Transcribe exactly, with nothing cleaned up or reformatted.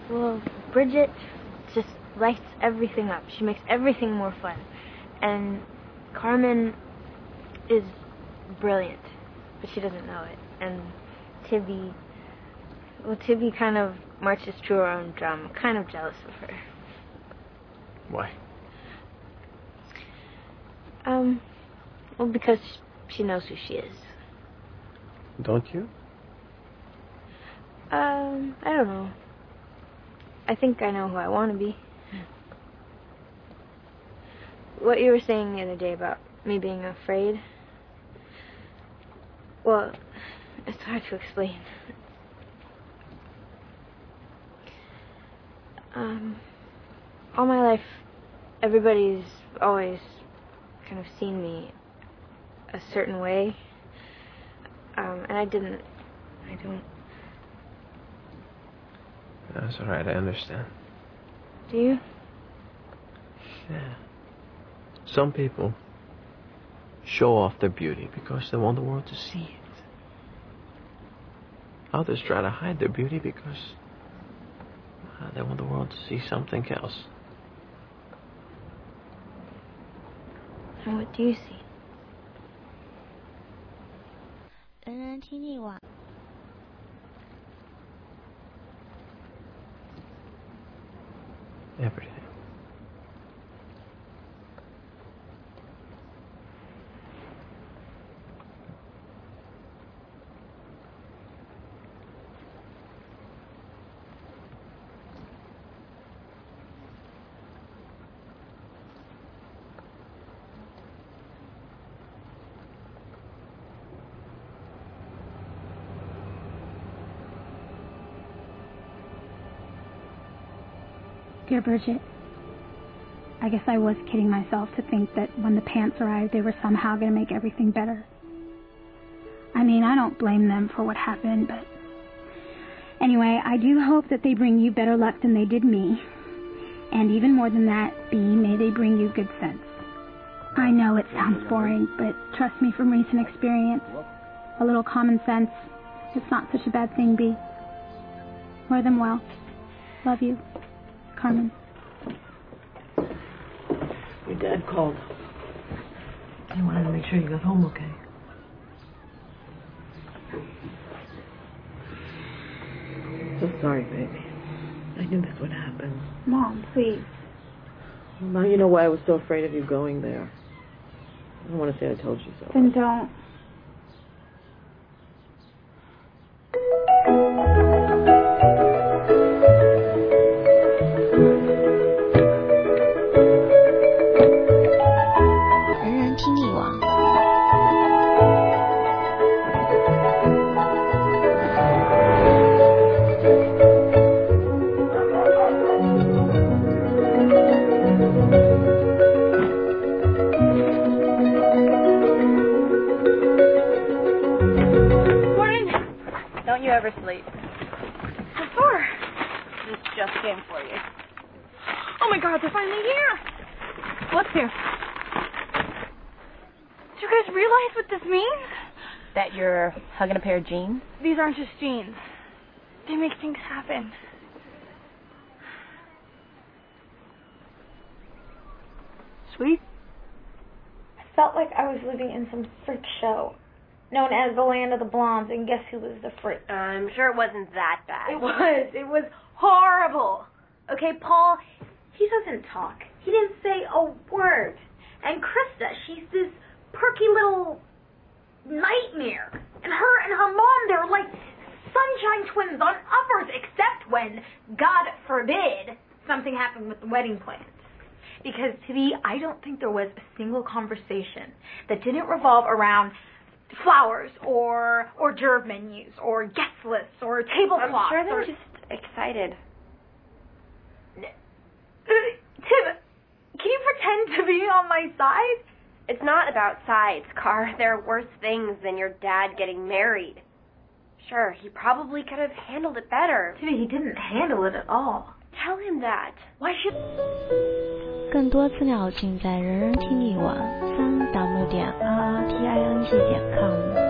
Well, Bridget just lights everything up. She makes everything more fun. And Carmen is brilliant, but she doesn't know it. And Tibby, well, Tibby kind of marches to her own drum. I'm kind of jealous of her. Why? Um, well, because she knows who she is. Don't you? Um, I don't know. I think I know who I want to be. What you were saying the other day about me being afraid, well, it's hard to explain. Um, all my life, everybody's always kind of seen me a certain way, um, and I didn't, I don't. That's all right, I understand. Do you? Yeah. Some people show off their beauty because they want the world to see it. Others try to hide their beauty because uh, they want the world to see something else. And what do you see? 人人听力网 Everything. Dear Bridget, I guess I was kidding myself to think that when the pants arrived, they were somehow going to make everything better. I mean, I don't blame them for what happened, but anyway, I do hope that they bring you better luck than they did me. And even more than that, B, may they bring you good sense. I know it sounds boring, but trust me from recent experience, a little common sense, it's not such a bad thing, B. Wear them well. Love you. Carmen. Your dad called. He wanted to make sure you got home okay. So sorry, baby. I knew this would happen. Mom, please. Well, now you know why I was so afraid of you going there. I don't want to say I told you so. Then don't. Ever sleep. What for? This just came for you. Oh my God, they're finally here. What's here? Do you guys realize what this means? That you're hugging a pair of jeans? These aren't just jeans. They make things happen. Sweet? I felt like I was living in some freak show known as the Land of the Blondes, and guess who was the freak? I'm sure it wasn't that bad. It was. It was horrible. Okay, Paul, he doesn't talk. He didn't say a word. And Krista, she's this perky little nightmare. And her and her mom, they're like sunshine twins on uppers, except when, God forbid, something happened with the wedding plans. Because, to me, I don't think there was a single conversation that didn't revolve around flowers or hors d'oeuvre menus or guest lists or tablecloths. I'm sure they were or... just excited. Tim, can you pretend to be on my side? It's not about sides, Car. There are worse things than your dad getting married. Sure, he probably could have handled it better. Timmy, he didn't handle it at all. Tell him that. Why should... 更多资料尽在人人听力网三 w 点 r r t i n g 点 com。